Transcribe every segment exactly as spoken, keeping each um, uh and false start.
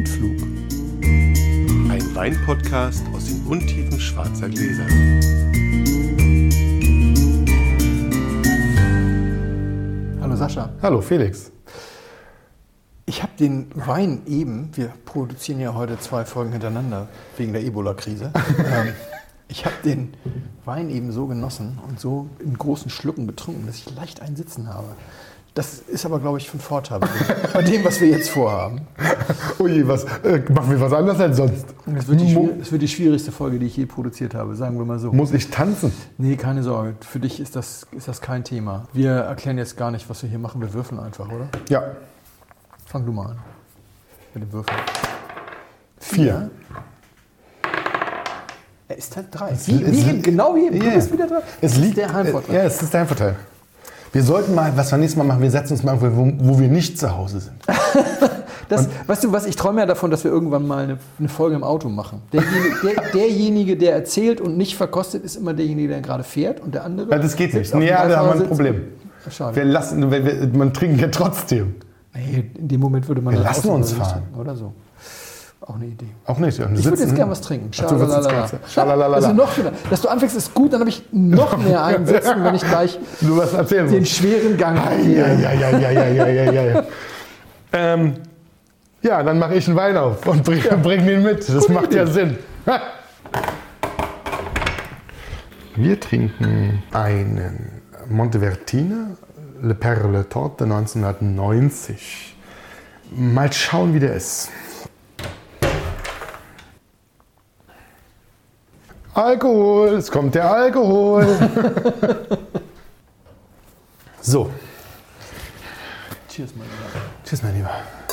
Blindflug. Ein Weinpodcast aus den Untiefen schwarzer Gläser. Hallo Sascha. Hallo Felix. Ich habe den Wein eben, wir produzieren ja heute zwei Folgen hintereinander wegen der Ebola-Krise. ähm, ich habe den Wein eben so genossen und so in großen Schlucken getrunken, dass ich leicht einen Sitzen habe. Das ist aber, glaube ich, von Vorteil bei dem, was wir jetzt vorhaben. Oh je, was, äh, machen wir was anderes als sonst? Das wird, die, das wird die schwierigste Folge, die ich je produziert habe, sagen wir mal so. Muss ich tanzen? Nee, keine Sorge. Für dich ist das, ist das kein Thema. Wir erklären jetzt gar nicht, was wir hier machen. Wir würfeln einfach, oder? Ja. Fang du mal an. Mit dem Würfeln. Vier. Er ist halt drei. Es, Wie, es, wie eben, genau wie eben. Yeah. Du bist wieder drei. Es liegt der Heimvorteil. Ja, es ist der Heimvorteil. Wir sollten mal, was wir nächstes Mal machen, wir setzen uns mal irgendwo, wo, wo wir nicht zu Hause sind. Das, weißt du was, ich träume ja davon, dass wir irgendwann mal eine, eine Folge im Auto machen. Derjenige der, derjenige, der erzählt und nicht verkostet, ist immer derjenige, der gerade fährt und der andere... Ja, das geht nicht. Nee, ja, da haben wir ein Problem. Schade. Wir lassen, wir, wir, man trinkt ja trotzdem. Nee, in dem Moment würde man... Wir lassen uns fahren. Oder so. Auch eine Idee. Auch nicht. Ja. Ich würde jetzt gerne was trinken. Schalalala. Also noch schöner. Dass du anfängst, ist gut, dann habe ich noch mehr einsetzen, wenn ich gleich du was erzählen den schweren Gang habe. Ja, ja, ja, ja, ja, ja, ja, ja, ja. ähm, ja, dann mache ich einen Wein auf und bring, ja. bring den mit. Das Gute macht Idee. Ja Sinn. Wir trinken einen Montevertine Le Perle Torte neunzehnhundertneunzig. Mal schauen, wie der ist. Alkohol, es kommt der Alkohol. So. Cheers, mein Lieber. Cheers, mein Lieber.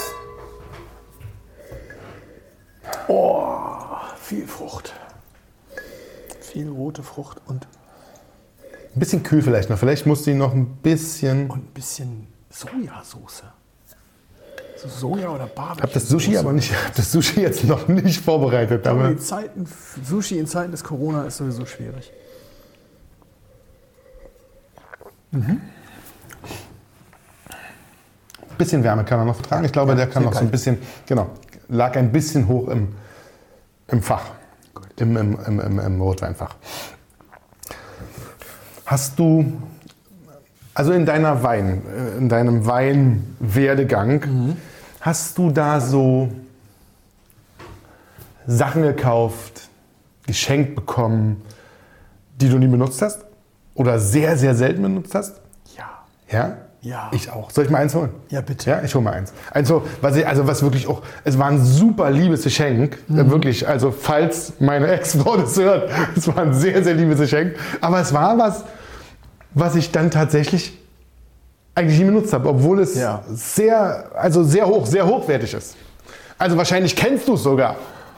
Oh, viel Frucht. Viel rote Frucht und... Ein bisschen kühl vielleicht noch. Vielleicht musst du ihn noch ein bisschen... Und ein bisschen Sojasauce. So Soja oder Barbecue. Ich habe das Sushi aber nicht, hab das Sushi jetzt noch nicht vorbereitet. Aber die Zeiten, Sushi in Zeiten des Corona ist sowieso schwierig. Mhm. Bisschen Wärme kann er noch vertragen. Ich glaube, ja, der kann noch kalt. So ein bisschen, genau, lag ein bisschen hoch im, im Fach, im, im, im, im, im Rotweinfach. Hast du, also in deiner Wein, in deinem Weinwerdegang, mhm. hast du da so Sachen gekauft, geschenkt bekommen, die du nie benutzt hast? Oder sehr, sehr selten benutzt hast? Ja. Ja? Ja. Ich auch. Soll ich mal eins holen? Ja, bitte. Ja, ich hole mal eins. Also, was, ich, also was wirklich auch, es war ein super liebes Geschenk. Mhm. Wirklich, also falls meine Ex-Frau das hört, es war ein sehr, sehr liebes Geschenk. Aber es war was, was ich dann tatsächlich eigentlich nie benutzt habe, obwohl es ja. sehr, also sehr hoch, sehr hochwertig ist. Also wahrscheinlich kennst du es sogar.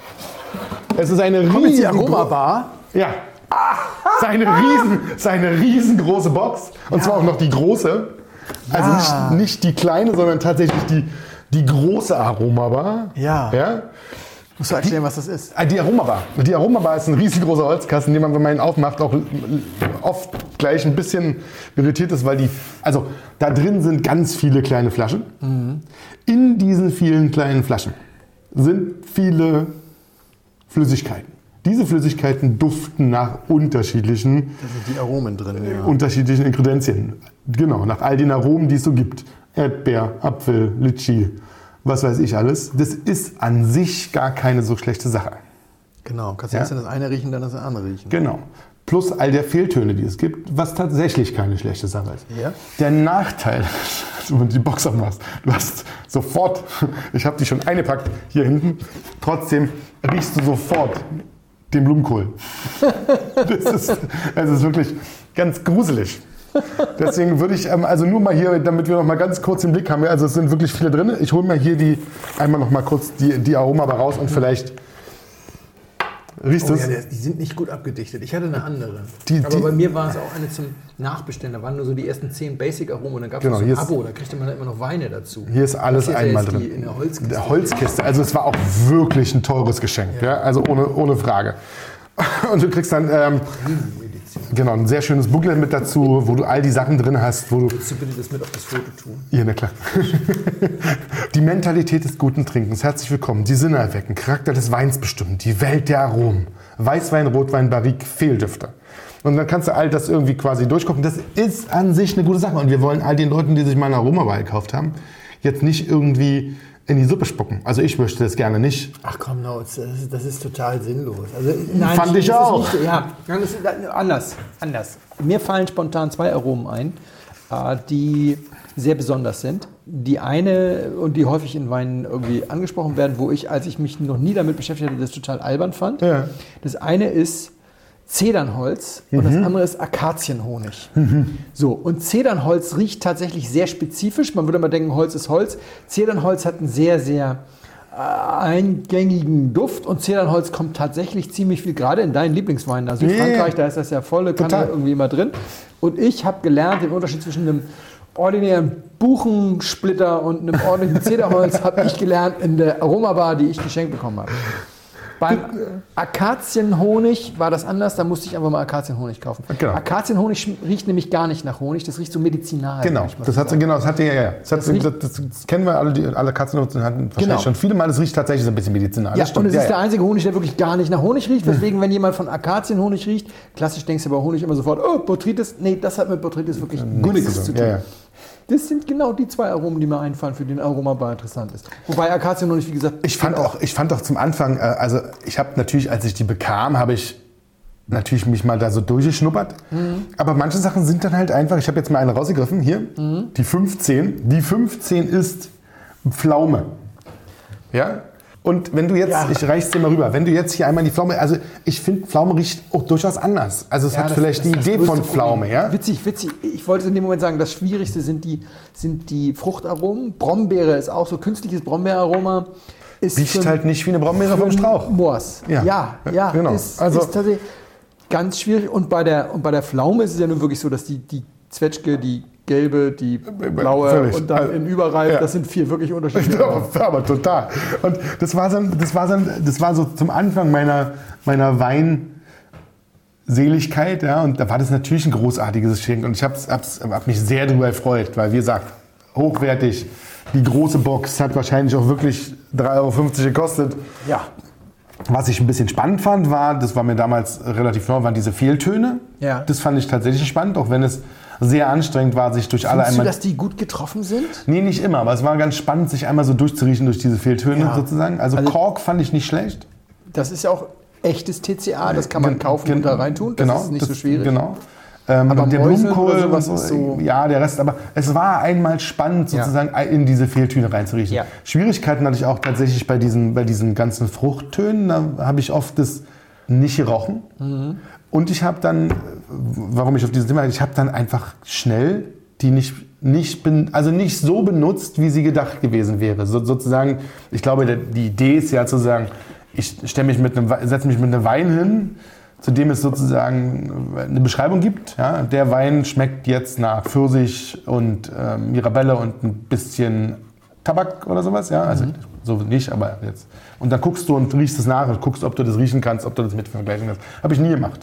Es ist eine riesige Aromabar. Ja. Seine, riesen, seine riesengroße Box. Und ja. zwar auch noch die große. Also ja. nicht, nicht die kleine, sondern tatsächlich die, die große Aromabar. Ja. ja. Musst du erklären, was das ist? Die Aromabar. Die Aromabar ist ein riesengroßer Holzkasten, den man, wenn man ihn aufmacht, auch oft gleich ein bisschen irritiert ist, weil die, also da drin sind ganz viele kleine Flaschen. Mhm. In diesen vielen kleinen Flaschen sind viele Flüssigkeiten. Diese Flüssigkeiten duften nach unterschiedlichen, da sind die Aromen drin, ja. unterschiedlichen Ingredienzien. Genau, nach all den Aromen, die es so gibt. Erdbeer, Apfel, Litschi, was weiß ich alles. Das ist an sich gar keine so schlechte Sache. Genau, kannst du ja? erst das eine riechen, dann das andere riechen. Genau. Plus all der Fehltöne, die es gibt, was tatsächlich keine schlechte Sache ist. Ja? Der Nachteil, wenn du die Box aufmachst, du hast sofort, ich habe die schon eingepackt hier hinten, trotzdem riechst du sofort den Blumenkohl. Das ist, das ist wirklich ganz gruselig. Deswegen würde ich, also nur mal hier, damit wir noch mal ganz kurz den Blick haben, also es sind wirklich viele drin. Ich hole mal hier die, einmal noch mal kurz die, die Aromabar raus und vielleicht riechst du oh, es. Ja, die sind nicht gut abgedichtet. Ich hatte eine andere. Die, Aber die, bei mir war es auch eine zum Nachbestellen. Da waren nur so die ersten zehn Basic-Aromen und dann gab es genau, so ein ist, Abo. Da kriegte man dann immer noch Weine dazu. Hier ist alles hier einmal ist drin. Die in der Holzkiste. Der Holzkiste. Also es war auch wirklich ein teures Geschenk. Ja. Ja? Also ohne, ohne Frage. Und du kriegst dann... Ähm, Edition. Genau, ein sehr schönes Booklet mit dazu, wo du all die Sachen drin hast, wo du... Willst du bitte das mit auf das Foto tun? Ja, na klar. Die Mentalität des guten Trinkens. Herzlich willkommen. Die Sinne erwecken. Charakter des Weins bestimmen. Die Welt der Aromen. Weißwein, Rotwein, Barrique, Fehldüfte. Und dann kannst du all das irgendwie quasi durchgucken. Das ist an sich eine gute Sache. Und wir wollen all den Leuten, die sich mal eine Aromabar gekauft haben, jetzt nicht irgendwie in die Suppe spucken. Also ich möchte das gerne nicht. Ach komm, no, das ist, das ist total sinnlos. Also, nein, Fand ich das ist auch. Nicht, ja, das ist anders, anders. Mir fallen spontan zwei Aromen ein, die sehr besonders sind. Die eine, und die häufig in Weinen irgendwie angesprochen werden, wo ich, als ich mich noch nie damit beschäftigt hatte, das total albern fand. Ja. Das eine ist Zedernholz und Mhm. das andere ist Akazienhonig. Mhm. So, und Zedernholz riecht tatsächlich sehr spezifisch. Man würde mal denken, Holz ist Holz. Zedernholz hat einen sehr, sehr äh, eingängigen Duft und Zedernholz kommt tatsächlich ziemlich viel, gerade in deinen Lieblingsweinen. Also in Yeah. Frankreich, da ist das ja volle Kanne Total. irgendwie immer drin. Und ich habe gelernt, den Unterschied zwischen einem ordinären Buchensplitter und einem ordentlichen Zederholz habe ich gelernt in der Aromabar, die ich geschenkt bekommen habe. Beim Akazienhonig war das anders, da musste ich einfach mal Akazienhonig kaufen. Genau. Akazienhonig sch- riecht nämlich gar nicht nach Honig, das riecht so medizinal. Genau, würde ich mal das so hat, sagen. genau, das hat ja, ja, ja. Das, hat, Das das, riecht- das, das kennen wir alle, die, alle Katzennutzen hatten wahrscheinlich Genau. schon viele Mal. Es riecht tatsächlich so ein bisschen medizinal. Ja, Das stimmt. und es ja, ist der ja. einzige Honig, der wirklich gar nicht nach Honig riecht. Deswegen, wenn jemand von Akazienhonig riecht, klassisch denkst du bei Honig immer sofort, oh, Botrytis. Nee, das hat mit Botrytis wirklich gar nichts zu tun. Ja, ja. Das sind genau die zwei Aromen, die mir einfallen, für den Aromabar interessant ist. Wobei Akazienhonig, wie gesagt, Ich fand auch, ich fand auch zum Anfang, äh, also ich habe natürlich, als ich die bekam, habe ich natürlich mich mal da so durchgeschnuppert. Mhm. Aber manche Sachen sind dann halt einfach, ich habe jetzt mal eine rausgegriffen, hier, mhm. die fünfzehn. Die fünfzehn ist Pflaume. Ja? Und wenn du jetzt, Ja. ich reich's dir mal rüber, wenn du jetzt hier einmal die Pflaume, also ich finde, Pflaume riecht auch durchaus anders. Also es Ja, hat das- vielleicht das die ist das Idee größte von Pflaume, Problem. ja? Witzig, witzig. Ich wollte in dem Moment sagen, das Schwierigste sind die, sind die Fruchtaromen. Brombeere ist auch so, künstliches Brombeeraroma. Ist Riecht für- halt nicht wie eine Brombeere für vom Strauch. Moors. Ja. Ja, ja, ja Genau. Ist, Also- ist tatsächlich ganz schwierig. Und bei der, und bei der Pflaume ist es ja nun wirklich so, dass die, die Zwetschge, die gelbe, die blaue Völlig. und dann Also, in Überreif, ja. das sind vier wirklich unterschiedliche Aromen. Aber, aber total. Und das war, so, das, war so, das war so zum Anfang meiner, meiner Weinseligkeit. Ja, und da war das natürlich ein großartiges Geschenk. Und ich habe hab mich sehr darüber gefreut, weil, wie gesagt, hochwertig. Die große Box hat wahrscheinlich auch wirklich drei Euro fünfzig gekostet. Ja. Was ich ein bisschen spannend fand, war, das war mir damals relativ neu, waren diese Fehltöne. Ja. Das fand ich tatsächlich spannend, auch wenn es sehr anstrengend war, sich durch alle Findest du, einmal... dass die gut getroffen sind? Nee, nicht immer, aber es war ganz spannend, sich einmal so durchzuriechen durch diese Fehltöne Ja. sozusagen. Also, Also- Kork fand ich nicht schlecht. Das ist ja auch echtes T C A, das kann man Gen- kaufen gen- und da reintun. Das genau, ist nicht das, so schwierig. Genau. Ähm, Aber der Mäuse Blumenkohl, oder sowas und ist so- ja, der Rest. Aber es war einmal spannend, Ja. sozusagen in diese Fehltöne reinzuriechen. Ja. Schwierigkeiten hatte ich auch tatsächlich bei diesen, bei diesen ganzen Fruchttönen. Da habe ich oft das nicht gerochen. Mhm. Und ich habe dann, warum ich auf dieses Thema, ich habe dann einfach schnell die nicht, nicht, ben, also nicht so benutzt, wie sie gedacht gewesen wäre. So, sozusagen, ich glaube, der, die Idee ist ja zu sagen, ich stelle mich mit einem, We- setze mich mit einem Wein hin, zu dem es sozusagen eine Beschreibung gibt. Ja, der Wein schmeckt jetzt nach Pfirsich und äh, Mirabelle und ein bisschen Tabak oder sowas. Ja, also so nicht, aber jetzt. Und dann guckst du und riechst es nach und guckst, ob du das riechen kannst, ob du das mit vergleichen kannst. Habe ich nie gemacht.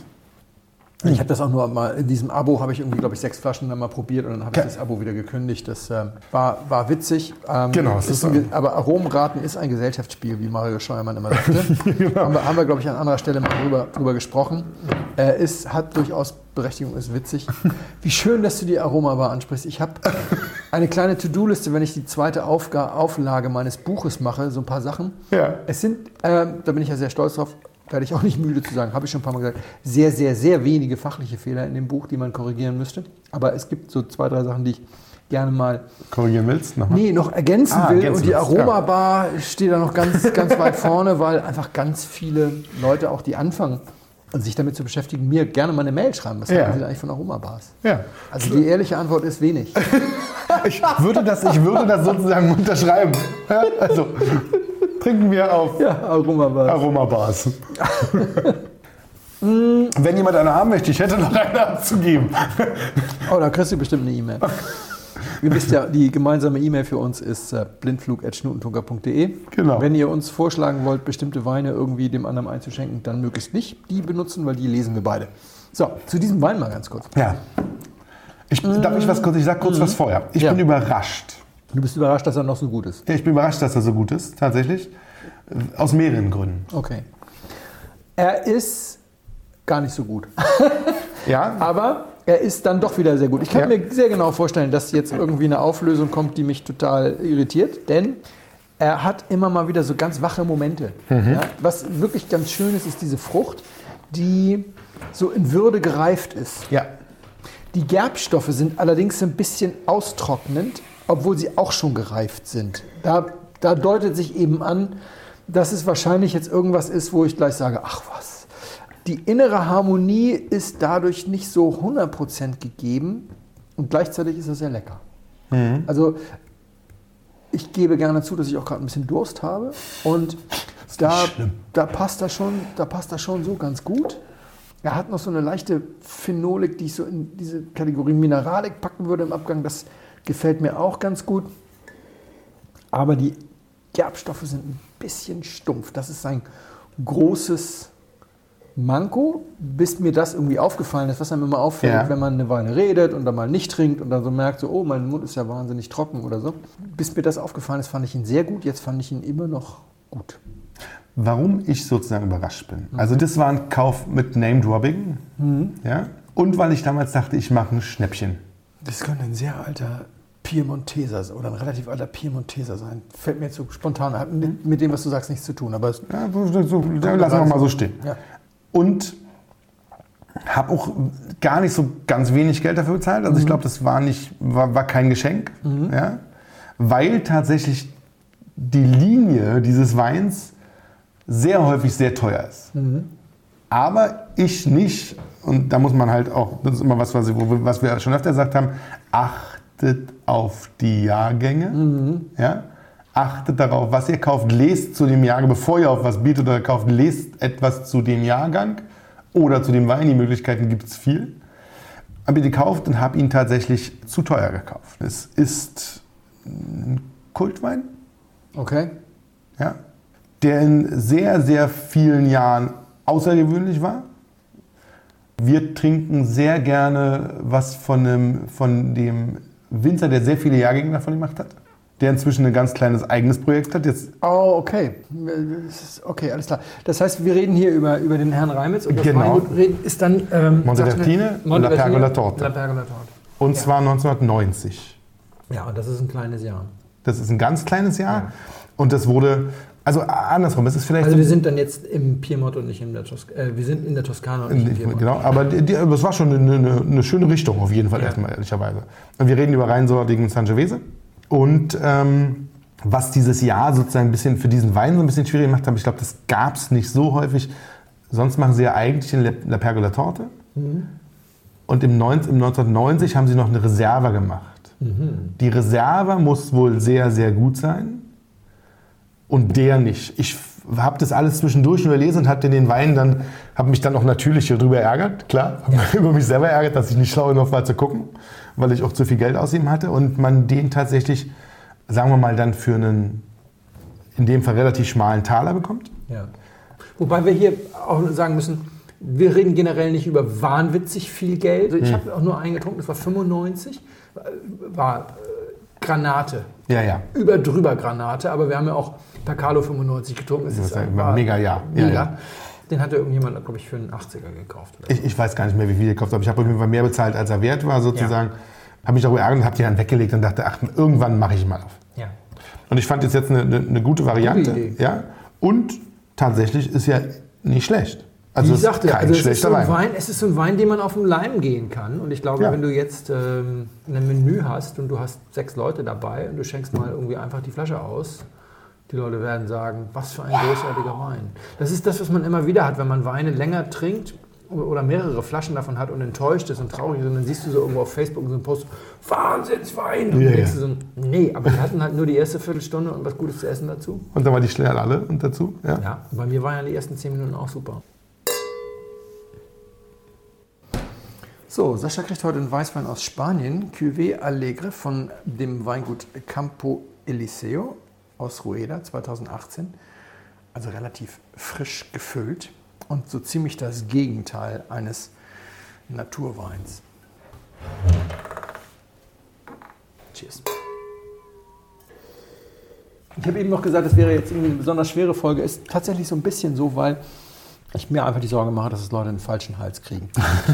Ich habe das auch nur mal in diesem Abo, habe ich irgendwie, glaube ich, sechs Flaschen dann mal probiert und dann habe ich Ja. das Abo wieder gekündigt. Das ähm, war, war witzig. Ähm, Genau, es ist ist ein, so. Ge- aber Aromenraten ist ein Gesellschaftsspiel, wie Mario Scheuermann immer sagte. Genau. haben, wir, haben wir, glaube ich, an anderer Stelle mal drüber, drüber gesprochen. Äh, ist, hat durchaus Berechtigung, ist witzig. Wie schön, dass du die Aromabar ansprichst. Ich habe eine kleine To-Do-Liste, wenn ich die zweite Aufga Auflage meines Buches mache, so ein paar Sachen. Ja. Es sind, ähm, da bin ich ja sehr stolz drauf, werde ich auch nicht müde zu sagen, habe ich schon ein paar Mal gesagt, sehr, sehr, sehr wenige fachliche Fehler in dem Buch, die man korrigieren müsste. Aber es gibt so zwei, drei Sachen, die ich gerne mal Korrigieren willst? Nochmal? nee, noch ergänzen Ah, will. ergänzen Und die willst, Aromabar steht da noch ganz, ganz weit vorne, weil einfach ganz viele Leute, auch die anfangen, sich damit zu beschäftigen, mir gerne mal eine Mail schreiben. Was Ja. halten Sie eigentlich von Aromabars? Ja. Also die ehrliche Antwort ist wenig. Ich würde das, ich würde das sozusagen unterschreiben. Ja, also, trinken wir auf Ja, Aromabars. Aromabars. Wenn jemand eine haben möchte, ich hätte noch eine abzugeben. Oh, da kriegst du bestimmt eine E-Mail. Ihr wisst ja, die gemeinsame E-Mail für uns ist äh, blindflug at schnutentunker punkt de. Genau. Wenn ihr uns vorschlagen wollt, bestimmte Weine irgendwie dem anderen einzuschenken, dann möglichst nicht die benutzen, weil die lesen wir beide. So, zu diesem Wein mal ganz kurz. Ja. Ich, darf ich was kurz, ich sag kurz Mhm. was vorher. Ich Ja. bin überrascht. Du bist überrascht, dass er noch so gut ist. Ja, ich bin überrascht, dass er so gut ist, tatsächlich. Aus mehreren Gründen. Okay. Er ist gar nicht so gut. Ja? Aber er ist dann doch wieder sehr gut. Ich kann Ja. mir sehr genau vorstellen, dass jetzt irgendwie eine Auflösung kommt, die mich total irritiert. Denn er hat immer mal wieder so ganz wache Momente. Mhm. Ja? Was wirklich ganz schön ist, ist diese Frucht, die so in Würde gereift ist. Ja. Die Gerbstoffe sind allerdings ein bisschen austrocknend, obwohl sie auch schon gereift sind. Da, da deutet sich eben an, dass es wahrscheinlich jetzt irgendwas ist, wo ich gleich sage, ach was. Die innere Harmonie ist dadurch nicht so hundert Prozent gegeben und gleichzeitig ist es sehr lecker. Mhm. Also ich gebe gerne zu, dass ich auch gerade ein bisschen Durst habe und da, schlimm. da, passt das schon, da passt das schon so ganz gut. Er hat noch so eine leichte Phenolik, die ich so in diese Kategorie Mineralik packen würde im Abgang. Das gefällt mir auch ganz gut. Aber die Gerbstoffe sind ein bisschen stumpf. Das ist ein großes Manko, bis mir das irgendwie aufgefallen ist, was einem immer auffällt, Ja. wenn man eine Weile redet und dann mal nicht trinkt und dann so merkt, so, oh, mein Mund ist ja wahnsinnig trocken oder so. Bis mir das aufgefallen ist, fand ich ihn sehr gut. Jetzt fand ich ihn immer noch gut. Warum ich sozusagen überrascht bin. Also das war ein Kauf mit Name-Dropping. Mhm. Ja? Und weil ich damals dachte, ich mache ein Schnäppchen. Das könnte ein sehr alter Piemonteser oder ein relativ alter Piemonteser sein. Fällt mir jetzt so spontan, hat mit, mit dem, was du sagst, nichts zu tun. Aber es, Ja, so, dann lassen wir mal so stehen. ja. Und habe auch gar nicht so ganz wenig Geld dafür bezahlt. Also ich glaube, das war, nicht, war, war kein Geschenk. Ja? Weil tatsächlich die Linie dieses Weins sehr häufig sehr teuer ist. Aber ich nicht, und da muss man halt auch, das ist immer was, was, wir- was wir schon öfter gesagt haben, achtet auf die Jahrgänge. Ja? Achtet darauf, was ihr kauft, lest zu dem Jahrgang, bevor ihr auf was bietet oder kauft, lest etwas zu dem Jahrgang oder zu dem Wein. Die Möglichkeiten gibt es viel. Habe ich gekauft und habe ihn tatsächlich zu teuer gekauft. Es ist ein Kultwein, Okay. ja, der in sehr, sehr vielen Jahren außergewöhnlich war. Wir trinken sehr gerne was von dem, von dem Winzer, der sehr viele Jahrgänge davon gemacht hat. Der inzwischen ein ganz kleines eigenes Projekt hat. Jetzt, Oh, okay. Das ist- Okay, alles klar. Das heißt, wir reden hier über, über den Herrn Reimitz und das Genau. Weingut reden- ist dann ähm, Montevertine, sagst du mir- La Pergola Torte. La Pergola Torte. und Ja. zwar neunzehnhundertneunzig. Ja, und das ist ein kleines Jahr. Das ist ein ganz kleines Jahr. Ja. Und das wurde, also andersrum, es ist vielleicht... Also wir sind dann jetzt im Piemont und nicht in der Toskana. Äh, wir sind in der Toskana und nicht im Piemont. Genau, aber die, die, das war schon eine, eine, eine schöne Richtung auf jeden Fall Ja. erstmal, ehrlicherweise. Und wir reden über reinsortigen Sangiovese. Und ähm, was dieses Jahr sozusagen ein bisschen für diesen Wein so ein bisschen schwierig gemacht hat, ich glaube, das gab es nicht so häufig. Sonst machen sie ja eigentlich den La- La Pergola Torte. Und im, neunzehn, im neunzehnhundertneunzig haben sie noch eine Reserva gemacht. Die Reserva muss wohl sehr, sehr gut sein. Und der nicht. Ich habe das alles zwischendurch nur gelesen und habe den Wein dann, habe mich dann auch natürlich darüber ärgert, klar, habe mich über mich selber ärgert, dass ich nicht schlau genug war zu gucken, weil ich auch zu viel Geld ausgegeben hatte und man den tatsächlich, sagen wir mal, dann für einen, in dem Fall relativ schmalen Taler bekommt. Ja. Wobei wir hier auch sagen müssen, wir reden generell nicht über wahnwitzig viel Geld. Also ich habe auch nur einen getrunken, das war fünfundneunzig, war äh, Granate. Ja, ja. Über drüber Granate, aber wir haben ja auch Pacalo fünfundneunzig getrunken. Das ist ja ein ein mega Jahr. Ja, Mega. ja. Den hatte irgendjemand, glaube ich, für einen achtziger gekauft. Oder? Ich, ich weiß gar nicht mehr, wie viel ich gekauft habe. Ich habe auf jeden Fall mehr bezahlt, als er wert war, sozusagen. Habe mich darüber ärgert und habe die dann weggelegt und dachte, ach, irgendwann mache ich mal auf. Ja. Und ich fand das jetzt eine, eine, eine gute Variante. Gute Idee. Ja? Und tatsächlich ist ja nicht schlecht. Also Wie es ich ist sagte, kein also es, ist schlechter so ein Wein. Wein, es ist so ein Wein, den man auf den Leim gehen kann. Und ich glaube, Ja. wenn du jetzt ähm, ein Menü hast und du hast sechs Leute dabei und du schenkst mal irgendwie einfach die Flasche aus, die Leute werden sagen, was für ein großartiger Wein. Das ist das, was man immer wieder hat, wenn man Weine länger trinkt oder mehrere Flaschen davon hat und enttäuscht ist und traurig ist. Und dann siehst du so irgendwo auf Facebook so einen Post, Wahnsinnswein. Und Ja, dann denkst ja. du so, nee, aber wir hatten halt nur die erste Viertelstunde und was Gutes zu essen dazu. Und dann war die schnell alle und dazu. Ja. Ja, bei mir waren ja die ersten zehn Minuten auch super. So, Sascha kriegt heute einen Weißwein aus Spanien, Cuvée Alegre von dem Weingut Campo Eliseo aus Rueda zweitausendachtzehn. Also relativ frisch gefüllt und so ziemlich das Gegenteil eines Naturweins. Cheers. Ich habe eben noch gesagt, das wäre jetzt irgendwie eine besonders schwere Folge. Ist tatsächlich so ein bisschen so, weil ich mir einfach die Sorge mache, dass es Leute einen falschen Hals kriegen.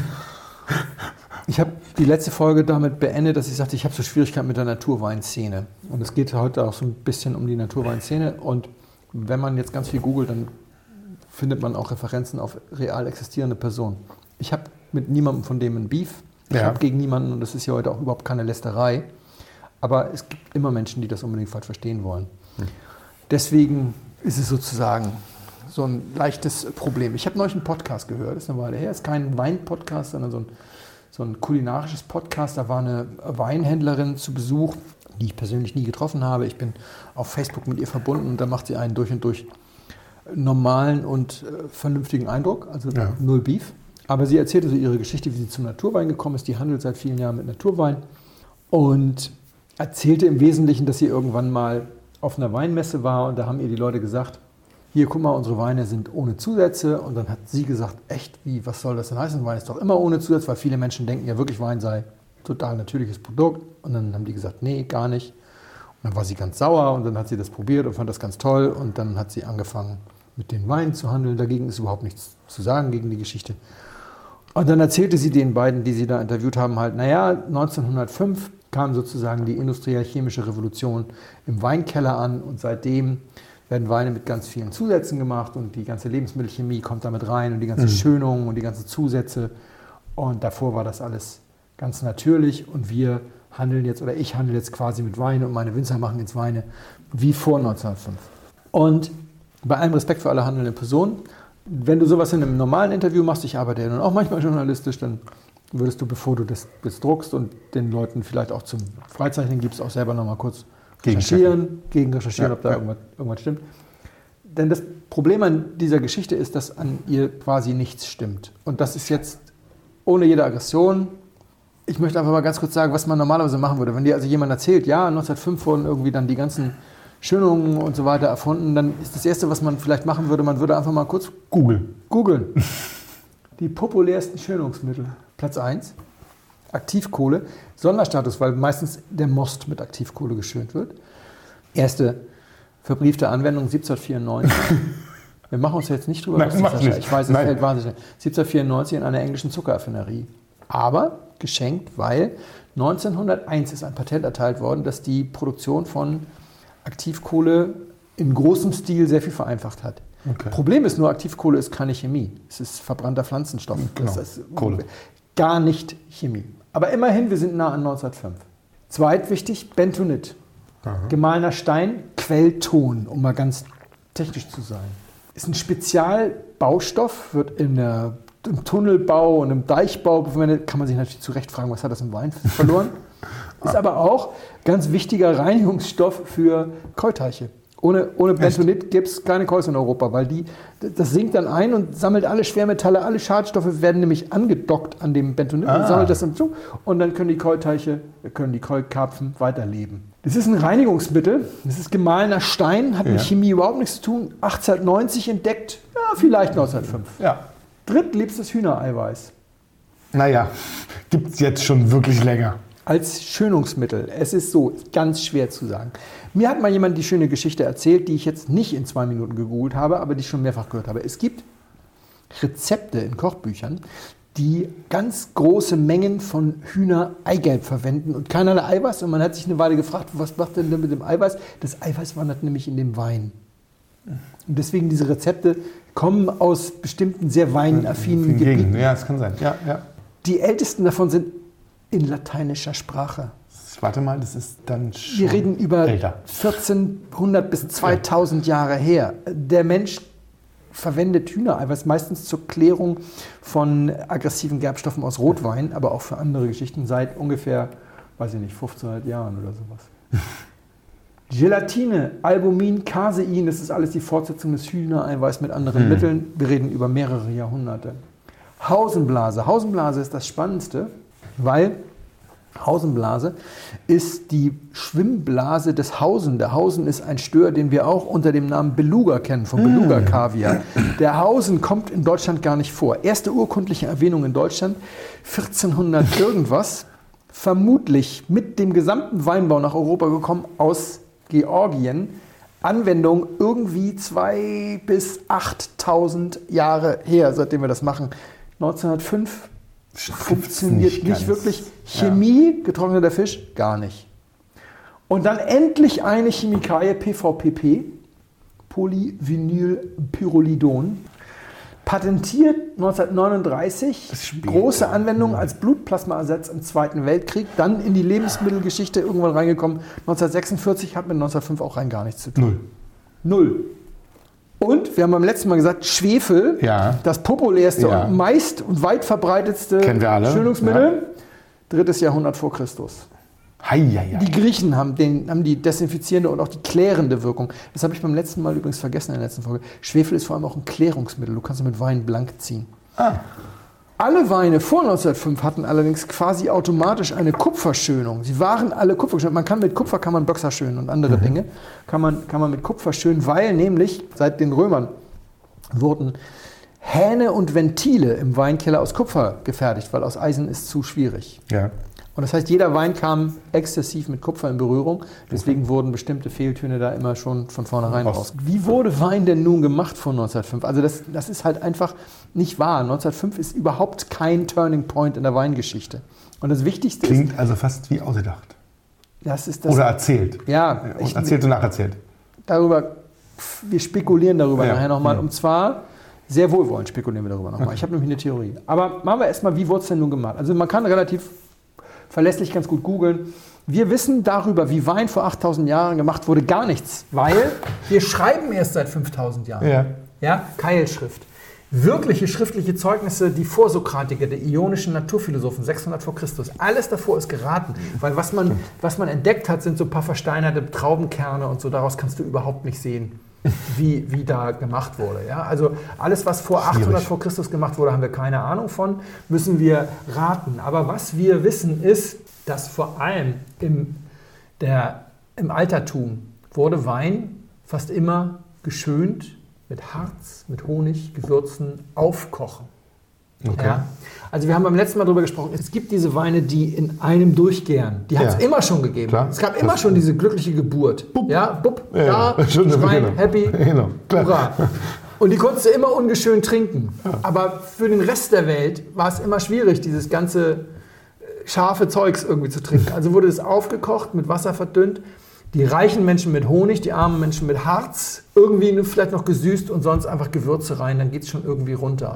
Ich habe die letzte Folge damit beendet, dass ich sagte, ich habe so Schwierigkeiten mit der Naturweinszene. Und es geht heute auch so ein bisschen um die Naturweinszene. Und wenn man jetzt ganz viel googelt, dann findet man auch Referenzen auf real existierende Personen. Ich habe mit niemandem von dem ein Beef. Ich Ja. habe gegen niemanden, und das ist ja heute auch überhaupt keine Lästerei. Aber es gibt immer Menschen, die das unbedingt falsch verstehen wollen. Hm. Deswegen ist es sozusagen so ein leichtes Problem. Ich habe neulich einen Podcast gehört, das ist eine Weile her. Es ist kein Wein-Podcast, sondern so ein, so ein kulinarisches Podcast. Da war eine Weinhändlerin zu Besuch, die ich persönlich nie getroffen habe. Ich bin auf Facebook mit ihr verbunden und da macht sie einen durch und durch normalen und äh, vernünftigen Eindruck, also Ja. null Beef. Aber sie erzählte so ihre Geschichte, wie sie zum Naturwein gekommen ist. Die handelt seit vielen Jahren mit Naturwein und erzählte im Wesentlichen, dass sie irgendwann mal auf einer Weinmesse war und da haben ihr die Leute gesagt, hier, guck mal, unsere Weine sind ohne Zusätze. Und dann hat sie gesagt, echt, wie, was soll das denn heißen? Wein ist doch immer ohne Zusatz, weil viele Menschen denken ja wirklich, Wein sei total natürliches Produkt. Und dann haben die gesagt, nee, gar nicht. Und dann war sie ganz sauer und dann hat sie das probiert und fand das ganz toll. Und dann hat sie angefangen, mit den Weinen zu handeln. Dagegen ist überhaupt nichts zu sagen, gegen die Geschichte. Und dann erzählte sie den beiden, die sie da interviewt haben, halt, naja, neunzehnhundertfünf kam sozusagen die industriell-chemische Revolution im Weinkeller an und seitdem werden Weine mit ganz vielen Zusätzen gemacht und die ganze Lebensmittelchemie kommt damit rein und die ganze Mhm. Schönung und die ganzen Zusätze. Und davor war das alles ganz natürlich und wir handeln jetzt, oder ich handle jetzt quasi mit Wein und meine Winzer machen jetzt Weine wie vor neunzehnhundertfünf. Und bei allem Respekt für alle handelnden Personen, wenn du sowas in einem normalen Interview machst, ich arbeite ja nun auch manchmal journalistisch, dann würdest du, bevor du das, das druckst und den Leuten vielleicht auch zum Freizeichnen gibst, auch selber nochmal kurz recherchieren, gegen recherchieren, Ja, ob da ja. irgendwas, irgendwas stimmt. Denn das Problem an dieser Geschichte ist, dass an ihr quasi nichts stimmt. Und das ist jetzt ohne jede Aggression. Ich möchte einfach mal ganz kurz sagen, was man normalerweise machen würde. Wenn dir also jemand erzählt, ja, neunzehnhundertfünf wurden irgendwie dann die ganzen Schönungen und so weiter erfunden, dann ist das Erste, was man vielleicht machen würde, man würde einfach mal kurz Google. googeln. Die populärsten Schönungsmittel. Platz eins, Aktivkohle. Sonderstatus, weil meistens der Most mit Aktivkohle geschönt wird. Erste verbriefte Anwendung siebzehnhundertvierundneunzig. Wir machen uns jetzt nicht drüber Nein, lustig, mach Sascha. nicht. Ich weiß, es Nein. fällt wahnsinnig schnell. siebzehnhundertvierundneunzig in einer englischen Zuckerraffinerie. Aber geschenkt, weil neunzehnhunderteins ist ein Patent erteilt worden, das die Produktion von Aktivkohle in großem Stil sehr viel vereinfacht hat. Okay. Problem ist nur, Aktivkohle ist keine Chemie. Es ist verbrannter Pflanzenstoff. Genau, Das ist Kohle. gar nicht Chemie. Aber immerhin, wir sind nah an neunzehnhundertfünf. Zweitwichtig, Bentonit. Aha. Gemahlener Stein, Quellton, um mal ganz technisch zu sein. Ist ein Spezialbaustoff, wird in der, im Tunnelbau und im Deichbau verwendet. Kann man sich natürlich zu Recht fragen, was hat das im Wein verloren? Ist aber auch ganz wichtiger Reinigungsstoff für Kräuteiche. Ohne, ohne Bentonit gibt es keine Kräuter in Europa, weil die, das sinkt dann ein und sammelt alle Schwermetalle, alle Schadstoffe werden nämlich angedockt an dem Bentonit Ah. und sammelt das dann zu und dann können die Kräuteiche, können die Kräukarpfen weiterleben. Das ist ein Reinigungsmittel, das ist gemahlener Stein, hat mit Ja. Chemie überhaupt nichts zu tun, achtzehnhundertneunzig entdeckt, ja, vielleicht neunzehnhundertfünf. Ja. Drittliebstes Hühnereiweiß. Naja, gibt es jetzt schon wirklich länger. Als Schönungsmittel. Es ist so, ganz schwer zu sagen. Mir hat mal jemand die schöne Geschichte erzählt, die ich jetzt nicht in zwei Minuten gegoogelt habe, aber die ich schon mehrfach gehört habe. Es gibt Rezepte in Kochbüchern, die ganz große Mengen von Hühnereigelb verwenden und keinerlei Eiweiß. Und man hat sich eine Weile gefragt, was macht denn mit dem Eiweiß? Das Eiweiß wandert nämlich in den Wein. Und deswegen diese Rezepte kommen aus bestimmten sehr weinaffinen Gebieten. Ja, das kann sein. Ja, ja. Die ältesten davon sind in lateinischer Sprache. Warte mal, das ist dann schon Wir reden über älter. vierzehnhundert bis zweitausend Jahre her. Der Mensch verwendet Hühnereiweiß meistens zur Klärung von aggressiven Gerbstoffen aus Rotwein, aber auch für andere Geschichten seit ungefähr, weiß ich nicht, fünfzehnhundert Jahren oder sowas. Gelatine, Albumin, Casein, das ist alles die Fortsetzung des Hühnereiweiß mit anderen Hm. Mitteln. Wir reden über mehrere Jahrhunderte. Hausenblase. Hausenblase ist das Spannendste, weil Hausenblase ist die Schwimmblase des Hausen. Der Hausen ist ein Stör, den wir auch unter dem Namen Beluga kennen, vom Beluga-Kaviar. Der Hausen kommt in Deutschland gar nicht vor. Erste urkundliche Erwähnung in Deutschland, vierzehnhundert irgendwas, vermutlich mit dem gesamten Weinbau nach Europa gekommen aus Georgien. Anwendung irgendwie zweitausend bis achttausend Jahre her, seitdem wir das machen. neunzehnhundertfünf funktioniert nicht, nicht wirklich. Chemie, ja. Getrockneter Fisch, gar nicht. Und dann endlich eine Chemikalie, P V P P, Polyvinylpyrrolidon, patentiert neunzehnhundertneununddreißig, große Anwendung als Blutplasmaersatz im Zweiten Weltkrieg, dann in die Lebensmittelgeschichte irgendwann reingekommen. neunzehnhundertsechsundvierzig hat mit neunzehnhundertfünf auch rein gar nichts zu tun. Null. Null. Und wir haben beim letzten Mal gesagt, Schwefel, ja. das populärste ja. und meist und weit verbreitetste Schönungsmittel, ja. drittes Jahrhundert vor Christus. Hei, hei, hei. Die Griechen haben, den, haben die desinfizierende und auch die klärende Wirkung. Das habe ich beim letzten Mal übrigens vergessen in der letzten Folge. Schwefel ist vor allem auch ein Klärungsmittel. Du kannst mit Wein blank ziehen. Ah. Alle Weine vor neunzehnhundertfünf hatten allerdings quasi automatisch eine Kupferschönung. Sie waren alle Kupferschönung. Man kann mit Kupfer kann man Böxer schönen und andere mhm. Dinge kann man, kann man mit Kupfer schönen, weil nämlich seit den Römern wurden Hähne und Ventile im Weinkeller aus Kupfer gefertigt, weil aus Eisen ist zu schwierig. Ja. Und das heißt, jeder Wein kam exzessiv mit Kupfer in Berührung. Deswegen wurden bestimmte Fehltöne da immer schon von vornherein raus. Wie wurde Wein denn nun gemacht vor neunzehnhundertfünf? Also das, das ist halt einfach nicht wahr. neunzehnhundertfünf ist überhaupt kein Turning Point in der Weingeschichte. Und das Wichtigste Klingt ist... Klingt also fast wie ausgedacht. Das ist das, Oder erzählt. Ja. Und ich, erzählt und nacherzählt. Darüber, wir spekulieren darüber ja. nachher nochmal. Ja. Und zwar... Sehr wohlwollend spekulieren wir darüber nochmal. Okay. Ich habe nämlich eine Theorie. Aber machen wir erstmal, wie wurde es denn nun gemacht? Also man kann relativ verlässlich ganz gut googeln. Wir wissen darüber, wie Wein vor achttausend Jahren gemacht wurde, gar nichts. Weil wir schreiben erst seit fünftausend Jahren. Ja. Ja, Keilschrift. Wirkliche schriftliche Zeugnisse, die Vorsokratiker, der ionischen Naturphilosophen, sechshundert vor Christus. Alles davor ist geraten. Weil was man, was man entdeckt hat, sind so ein paar versteinerte Traubenkerne und so. Daraus kannst du überhaupt nicht sehen, wie, wie da gemacht wurde. Ja? Also alles, was vor achthundert vor Christus gemacht wurde, haben wir keine Ahnung von, müssen wir raten. Aber was wir wissen ist, dass vor allem im, der, im Altertum wurde Wein fast immer geschönt mit Harz, mit Honig, Gewürzen, aufkochen. Okay. Ja? Also wir haben beim letzten Mal darüber gesprochen, es gibt diese Weine, die in einem durchgären. Die hat es ja. immer schon gegeben. Klar. Es gab immer schon diese glückliche Geburt. Bup. Ja, bup, ja, da, Schwein, genau. Happy, genau. hurra. Und die konntest du immer ungeschönt trinken. Ja. Aber für den Rest der Welt war es immer schwierig, dieses ganze scharfe Zeugs irgendwie zu trinken. Also wurde es aufgekocht, mit Wasser verdünnt. Die reichen Menschen mit Honig, die armen Menschen mit Harz. Irgendwie vielleicht noch gesüßt und sonst einfach Gewürze rein. Dann geht es schon irgendwie runter.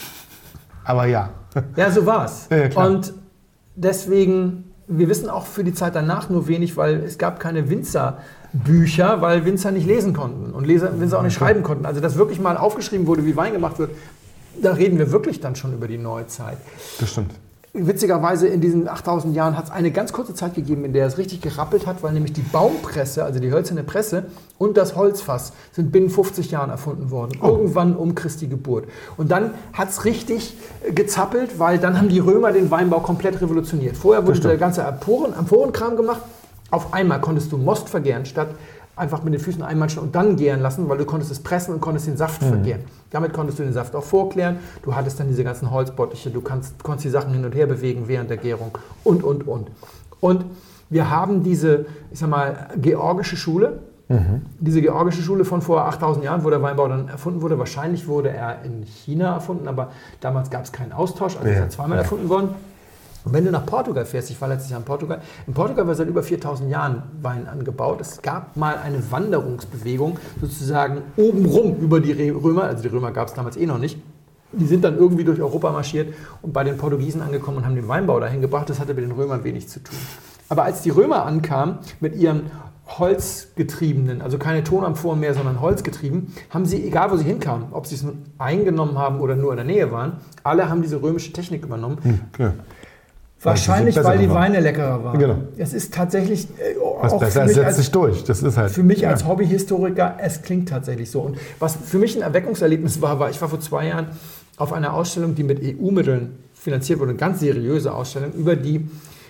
Aber ja. Ja, so war es. Ja, ja, und deswegen, wir wissen auch für die Zeit danach nur wenig, weil es gab keine Winzerbücher, weil Winzer nicht lesen konnten und Leser, Winzer auch nicht schreiben konnten. Also dass wirklich mal aufgeschrieben wurde, wie Wein gemacht wird, da reden wir wirklich dann schon über die Neuzeit. Das stimmt. Witzigerweise in diesen achttausend Jahren hat es eine ganz kurze Zeit gegeben, in der es richtig gerappelt hat, weil nämlich die Baumpresse, also die hölzerne Presse und das Holzfass sind binnen fünfzig Jahren erfunden worden. Oh. Irgendwann um Christi Geburt. Und dann hat es richtig gezappelt, weil dann haben die Römer den Weinbau komplett revolutioniert. Vorher wurde der ganze Amphoren, Amphorenkram gemacht. Auf einmal konntest du Most vergären, statt einfach mit den Füßen einmatschen und dann gären lassen, weil du konntest es pressen und konntest den Saft mhm. vergären. Damit konntest du den Saft auch vorklären. Du hattest dann diese ganzen Holzbottiche, du kannst, konntest die Sachen hin und her bewegen während der Gärung und, und, und. Und wir haben diese, ich sag mal, georgische Schule, mhm. diese georgische Schule von vor achttausend Jahren, wo der Weinbau dann erfunden wurde. Wahrscheinlich wurde er in China erfunden, aber damals gab es keinen Austausch, also ja. ist er zweimal ja. erfunden worden. Und wenn du nach Portugal fährst, ich war letztes Jahr in Portugal, in Portugal war seit über viertausend Jahren Wein angebaut. Es gab mal eine Wanderungsbewegung sozusagen obenrum über die Römer, also die Römer gab es damals eh noch nicht. Die sind dann irgendwie durch Europa marschiert und bei den Portugiesen angekommen und haben den Weinbau dahin gebracht. Das hatte mit den Römern wenig zu tun. Aber als die Römer ankamen mit ihren Holzgetriebenen, also keine Tonamphoren mehr, sondern Holzgetrieben, haben sie, egal wo sie hinkamen, ob sie es nun eingenommen haben oder nur in der Nähe waren, alle haben diese römische Technik übernommen. Okay. Wahrscheinlich, weil die Weine leckerer waren. Genau. Es ist tatsächlich äh, was auch besser, für mich setzt als, sich durch. Das ist halt, für mich ja. als Hobbyhistoriker, es klingt tatsächlich so. Und was für mich ein Erweckungserlebnis war, war, ich war vor zwei Jahren auf einer Ausstellung, die mit E U-Mitteln finanziert wurde, eine ganz seriöse Ausstellung über die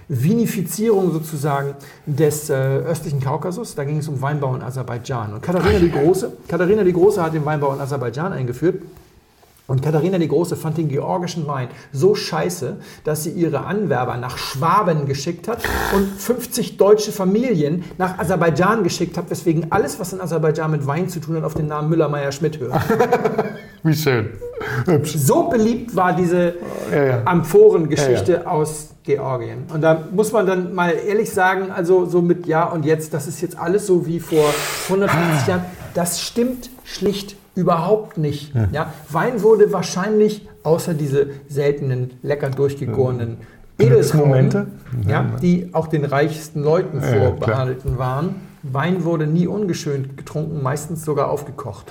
Vinifizierung sozusagen des äh, östlichen Kaukasus. Da ging es um Weinbau in Aserbaidschan. Und Katharina die Große, Katharina die Große hat den Weinbau in Aserbaidschan eingeführt. Und Katharina die Große fand den georgischen Wein so scheiße, dass sie ihre Anwerber nach Schwaben geschickt hat und fünfzig deutsche Familien nach Aserbaidschan geschickt hat, weswegen alles, was in Aserbaidschan mit Wein zu tun hat, auf den Namen Müller-Meyer-Schmidt hört. Wie schön. Hübsch. So beliebt war diese ja, ja. Amphorengeschichte ja, ja. aus Georgien. Und da muss man dann mal ehrlich sagen, also so mit Ja und Jetzt, das ist jetzt alles so wie vor hundertfünfzig Jahren. Das stimmt schlicht überhaupt nicht. Ja. Ja, Wein wurde wahrscheinlich, außer diese seltenen, lecker durchgegorenen Edelmomente, ja, die auch den reichsten Leuten ja, vorbehalten ja, waren. Wein wurde nie ungeschönt getrunken, meistens sogar aufgekocht.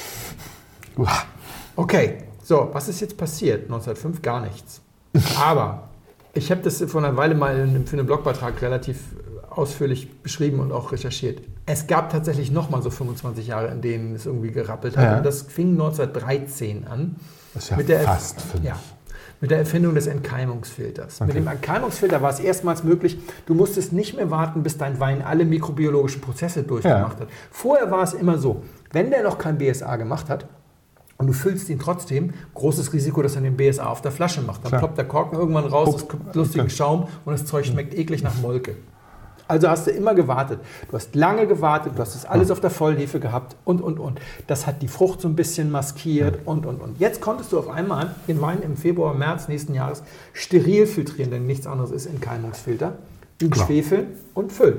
Uah. Okay, so, was ist jetzt passiert? neunzehnhundertfünf gar nichts. Aber ich habe das vor einer Weile mal für einen Blogbeitrag relativ ausführlich beschrieben und auch recherchiert. Es gab tatsächlich nochmal so fünfundzwanzig Jahre, in denen es irgendwie gerappelt hat. Ja. Und das fing neunzehnhundertdreizehn an. Das ist ja mit der fast fünf. Ja, mit der Erfindung des Entkeimungsfilters. Okay. Mit dem Entkeimungsfilter war es erstmals möglich, du musstest nicht mehr warten, bis dein Wein alle mikrobiologischen Prozesse durchgemacht Ja. hat. Vorher war es immer so, wenn der noch kein B S A gemacht hat, und du füllst ihn trotzdem, großes Risiko, dass er den B S A auf der Flasche macht. Dann Klar. ploppt der Korken irgendwann raus, Pup. es kommt lustigen Schaum und das Zeug schmeckt eklig nach Molke. Also hast du immer gewartet. Du hast lange gewartet, du hast das alles auf der Vollhefe gehabt und, und, und. Das hat die Frucht so ein bisschen maskiert und, und, und. Jetzt konntest du auf einmal den Wein im Februar, März nächsten Jahres steril filtrieren, denn nichts anderes ist Entkeimungsfilter, ihn Klar. schwefeln und füllen.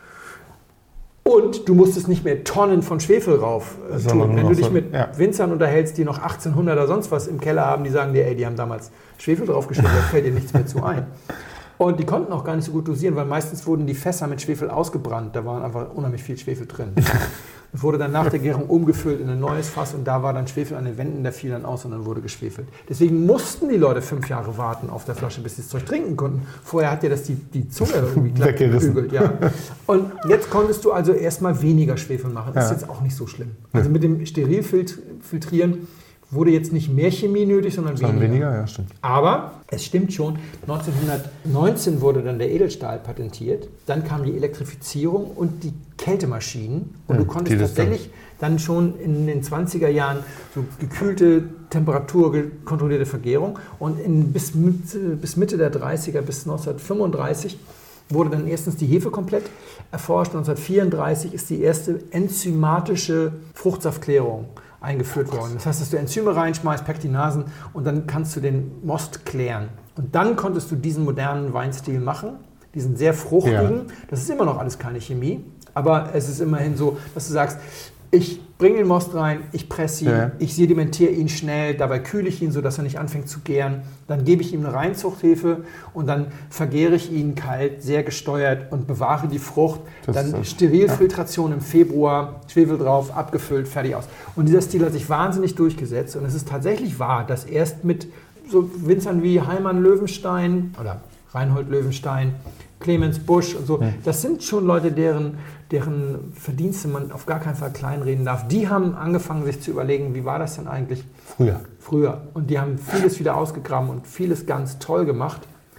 Und du musstest nicht mehr Tonnen von Schwefel rauf äh, Sondern tun. nur Wenn noch du dich so- mit ja. Winzern unterhältst, die noch achtzehnhundert oder sonst was im Keller haben, die sagen dir, ey, die haben damals Schwefel draufgeschrieben, da fällt dir nichts mehr zu ein. Und die konnten auch gar nicht so gut dosieren, weil meistens wurden die Fässer mit Schwefel ausgebrannt. Da war einfach unheimlich viel Schwefel drin. Es wurde dann nach der Gärung umgefüllt in ein neues Fass und da war dann Schwefel an den Wänden, der fiel dann aus und dann wurde geschwefelt. Deswegen mussten die Leute fünf Jahre warten auf der Flasche, bis sie das Zeug trinken konnten. Vorher hat dir das die, die Zunge irgendwie glatt Weggerissen. gebügelt. Ja. Und jetzt konntest du also erstmal weniger Schwefel machen. Das Ja. ist jetzt auch nicht so schlimm. Also mit dem Sterilfiltrieren wurde jetzt nicht mehr Chemie nötig, sondern Sondern weniger. weniger, ja, stimmt. Aber es stimmt schon, neunzehnhundertneunzehn wurde dann der Edelstahl patentiert, dann kam die Elektrifizierung und die Kältemaschinen und Ja, du konntest die das dann- tatsächlich dann schon in den zwanziger Jahren so gekühlte, temperaturkontrollierte Vergärung und in, bis, Mitte, bis Mitte der dreißiger, bis neunzehnhundertfünfunddreißig wurde dann erstens die Hefe komplett erforscht. neunzehnhundertvierunddreißig ist die erste enzymatische Fruchtsaftklärung eingeführt worden. Das heißt, dass du Enzyme reinschmeißt, Pektinasen und dann kannst du den Most klären. Und dann konntest du diesen modernen Weinstil machen, diesen sehr fruchtigen. Ja. Das ist immer noch alles keine Chemie, aber es ist immerhin so, dass du sagst, ich bringe den Most rein, ich presse ihn, Ja. ich sedimentiere ihn schnell, dabei kühle ich ihn, sodass er nicht anfängt zu gären. Dann gebe ich ihm eine Reinzuchthefe und dann vergäre ich ihn kalt, sehr gesteuert und bewahre die Frucht. Das dann ist das. Sterilfiltration im Februar, Schwefel drauf, abgefüllt, fertig aus. Und dieser Stil hat sich wahnsinnig durchgesetzt und es ist tatsächlich wahr, dass erst mit so Winzern wie Heimann Löwenstein oder Reinhold Löwenstein, Clemens Busch und so, Ja. das sind schon Leute, deren, deren Verdienste man auf gar keinen Fall kleinreden darf. Die haben angefangen, sich zu überlegen, wie war das denn eigentlich Früher. früher? Und die haben vieles wieder ausgegraben und vieles ganz toll gemacht.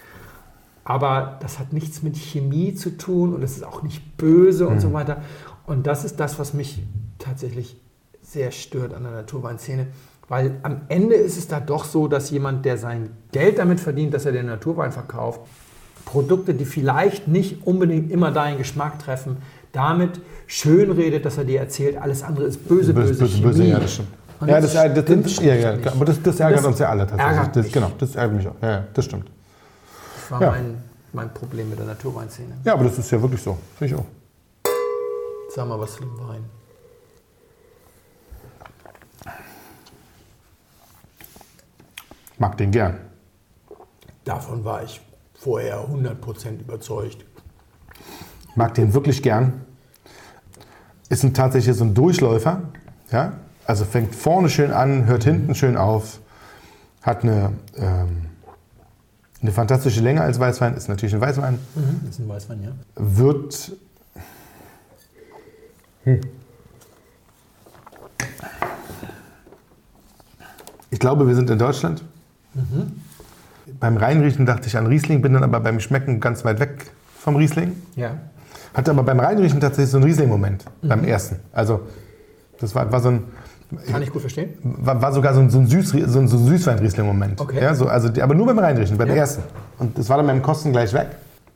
Aber das hat nichts mit Chemie zu tun und es ist auch nicht böse und Mhm. so weiter. Und das ist das, was mich tatsächlich sehr stört an der Naturweinszene. Weil am Ende ist es da doch so, dass jemand, der sein Geld damit verdient, dass er den Naturwein verkauft, Produkte, die vielleicht nicht unbedingt immer deinen Geschmack treffen, damit schönredet, dass er dir erzählt, alles andere ist böse, böse, böse, Chemie. böse, ja, das stimmt. Und Ja, das, das, das, stimmt das, ja, ja, nicht. aber das, das ärgert Das uns ja alle tatsächlich. ärgert Das, mich. genau, das ärgert mich auch. Ja, ja, das stimmt. Das war Ja. mein, mein Problem mit der Naturweinszene. Ja, aber das ist ja wirklich so. Finde ich auch. Sag mal was zu dem Wein. Mag den gern. Davon war ich vorher hundert Prozent überzeugt. Mag den wirklich gern. Ist ein, tatsächlich so ein Durchläufer. Ja? Also fängt vorne schön an, hört hinten schön auf. Hat eine, ähm, eine fantastische Länge als Weißwein. Ist natürlich ein Weißwein. Mhm, das ist ein Weißwein, ja. Wird... Hm. Ich glaube, wir sind in Deutschland. beim Reinriechen dachte ich an Riesling, bin dann aber beim Schmecken ganz weit weg vom Riesling. Ja. Hatte aber beim Reinriechen tatsächlich so einen Riesling-Moment, mhm. beim ersten. Also das war, war so ein... Kann ich gut verstehen. War, war sogar so ein, so ein, Süß, so ein, so ein Süßwein-Riesling-Moment. Okay. Ja, so, also, aber nur beim Reinriechen, beim ja. ersten. Und das war dann beim Kosten gleich weg.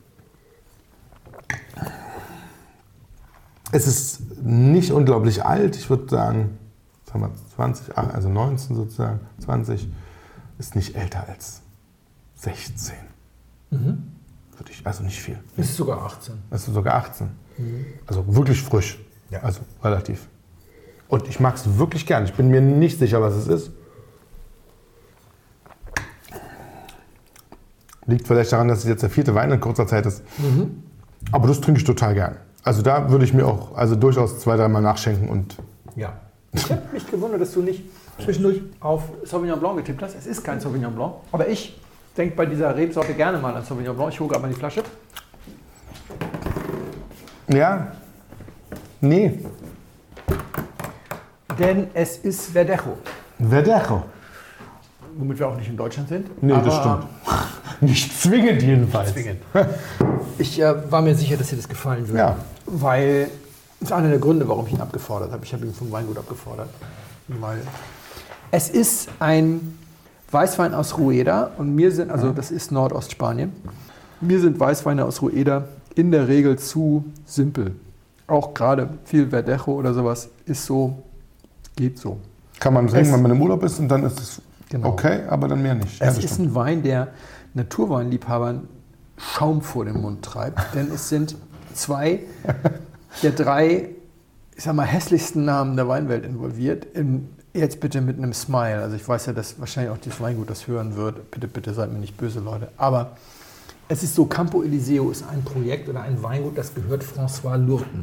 Es ist nicht unglaublich alt. Ich würde sagen, sagen wir zwanzig, also neunzehn sozusagen, zwanzig, ist nicht älter als sechzehn. Mhm. Würde ich, also nicht viel. Ist sogar achtzehn. Es ist sogar achtzehn. Mhm. Also wirklich frisch. Ja. Also relativ. Und ich mag es wirklich gern. Ich bin mir nicht sicher, was es ist. Liegt vielleicht daran, dass es jetzt der vierte Wein in kurzer Zeit ist. Mhm. Aber das trinke ich total gern. Also da würde ich mir auch also durchaus zwei, dreimal nachschenken. Und ja. Ich habe mich gewundert, dass du nicht zwischendurch auf Sauvignon Blanc getippt hast. Es ist kein Sauvignon Blanc. Aber ich denke bei dieser Rebsorte gerne mal an Sauvignon Blanc. Ich hole gerade mal die Flasche. Ja. Nee. Denn es ist Verdejo. Verdejo. Womit wir auch nicht in Deutschland sind. Nee, das stimmt. Nicht zwingend jedenfalls. Nicht zwingend. Ich äh, war mir sicher, dass dir das gefallen würde. Ja. Weil, das ist einer der Gründe, warum ich ihn abgefordert habe. Ich habe ihn vom Weingut abgefordert. Weil es ist ein Weißwein aus Rueda. Und mir sind, also das ist Nordostspanien. Mir sind Weißweine aus Rueda in der Regel zu simpel. Auch gerade viel Verdejo oder sowas ist so... Geht so. Kann man trinken, wenn man im Urlaub ist und dann ist es genau. okay, aber dann mehr nicht. Es ja, ist ein Wein, der Naturweinliebhabern Schaum vor den Mund treibt, denn es sind zwei der drei, ich sag mal, hässlichsten Namen der Weinwelt involviert. Im, jetzt bitte mit einem Smile. Also ich weiß ja, dass wahrscheinlich auch das Weingut das hören wird. Bitte, bitte seid mir nicht böse, Leute. Aber es ist so, Campo Eliseo ist ein Projekt oder ein Weingut, das gehört François Lurton.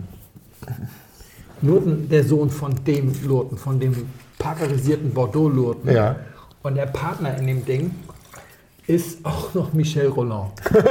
Lurton, der Sohn von dem Lurton, von dem parkerisierten Bordeaux-Lurton. Ja. Und der Partner in dem Ding ist auch noch Michel Rolland.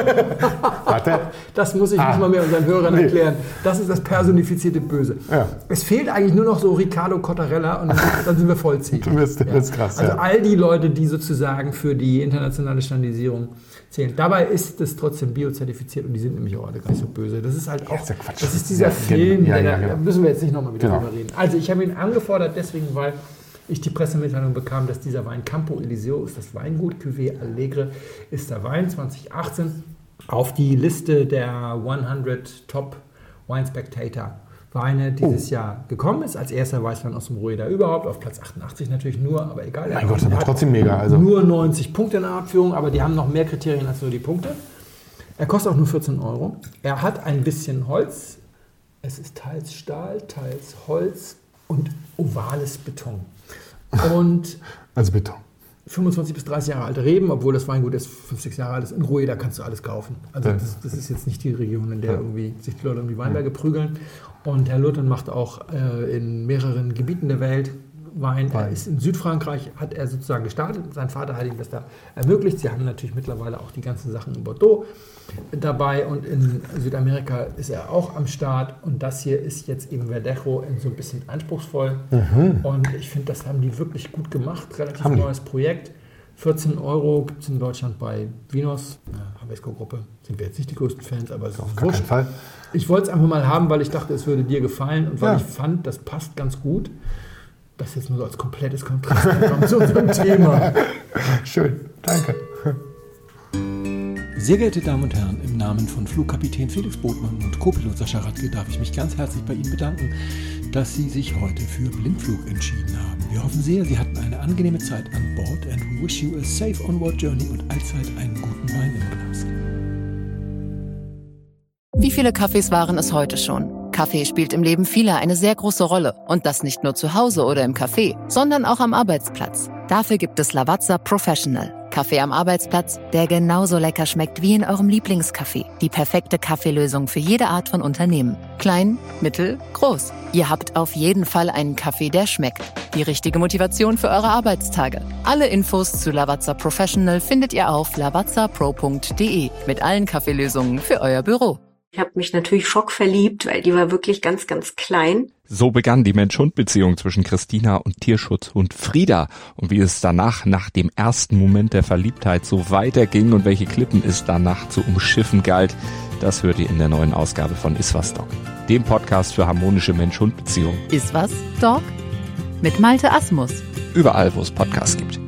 Warte. Das muss ich ah. nicht mal mehr unseren Hörern erklären. Das ist das personifizierte Böse. Ja. Es fehlt eigentlich nur noch so Ricardo Cottarella und dann, dann sind wir vollziehen. Du bist, du bist krass. Also ja. all die Leute, die sozusagen für die internationale Standardisierung zählen. Dabei ist es trotzdem biozertifiziert und die sind nämlich auch alle gar nicht so böse. Das ist halt auch, ja, Quatsch. Das ist dieser ja, Film, ja, der, ja, genau. da müssen wir jetzt nicht nochmal wieder genau. drüber reden. Also ich habe ihn angefordert deswegen, weil ich die Pressemitteilung bekam, dass dieser Wein Campo Eliseo ist das Weingut, Cuvée Alegre ist der Wein zwanzig achtzehn auf die Liste der hundert Top Wine Spectator Weine dieses oh. Jahr gekommen ist. Als erster Weißwein aus dem Rueda überhaupt, auf Platz achtundachtzig natürlich nur, aber egal. Mein Gott, das war trotzdem mega. Also. Nur neunzig Punkte in der Abführung, aber die haben noch mehr Kriterien als nur die Punkte. Er kostet auch nur vierzehn Euro. Er hat ein bisschen Holz. Es ist teils Stahl, teils Holz und ovales Beton. Und also Beton. fünfundzwanzig bis dreißig Jahre alte Reben, obwohl das Weingut erst fünf, sechs Jahre alt ist. In Rueda kannst du alles kaufen. Also ja. das, das ist jetzt nicht die Region, in der ja. irgendwie sich die Leute um die Weinberge prügeln. Und Herr Lurton macht auch äh, in mehreren Gebieten der Welt Wein. Er ist in Südfrankreich, hat er sozusagen gestartet. Sein Vater hat ihm das da ermöglicht. Sie haben natürlich mittlerweile auch die ganzen Sachen in Bordeaux dabei und in Südamerika ist er auch am Start. Und das hier ist jetzt eben Verdejo in so ein bisschen anspruchsvoll. Mhm. Und ich finde, das haben die wirklich gut gemacht. Relativ haben neues die. Projekt. vierzehn Euro gibt es in Deutschland bei Vinos, Havesco-Gruppe. Sind wir jetzt nicht die größten Fans, aber es ist auf gar keinen Fall. Ich wollte es einfach mal haben, weil ich dachte, es würde dir gefallen und weil ja. ich fand, das passt ganz gut. Das jetzt nur so als komplettes Kontrast zu unserem Thema. Schön, danke. Sehr geehrte Damen und Herren, im Namen von Flugkapitän Felix Botmann und Co-Pilot Sascha Radke darf ich mich ganz herzlich bei Ihnen bedanken, dass Sie sich heute für Blindflug entschieden haben. Wir hoffen sehr, Sie hatten eine angenehme Zeit an Bord and we wish you a safe onward journey und allzeit einen guten Wein im Glas. Wie viele Kaffees waren es heute schon? Kaffee spielt im Leben vieler eine sehr große Rolle. Und das nicht nur zu Hause oder im Café, sondern auch am Arbeitsplatz. Dafür gibt es Lavazza Professional. Kaffee am Arbeitsplatz, der genauso lecker schmeckt wie in eurem Lieblingscafé. Die perfekte Kaffeelösung für jede Art von Unternehmen. Klein, mittel, groß. Ihr habt auf jeden Fall einen Kaffee, der schmeckt. Die richtige Motivation für eure Arbeitstage. Alle Infos zu Lavazza Professional findet ihr auf lavazza pro punkt de mit allen Kaffeelösungen für euer Büro. Ich habe mich natürlich schockverliebt, weil die war wirklich ganz, ganz klein. So begann die Mensch-Hund-Beziehung zwischen Christina und Tierschutzhund Frieda. Und wie es danach, nach dem ersten Moment der Verliebtheit, so weiterging und welche Klippen es danach zu umschiffen galt, das hört ihr in der neuen Ausgabe von Iswas Dog, dem Podcast für harmonische Mensch-Hund-Beziehungen. Iswas Dog? Mit Malte Asmus. Überall, wo es Podcasts gibt.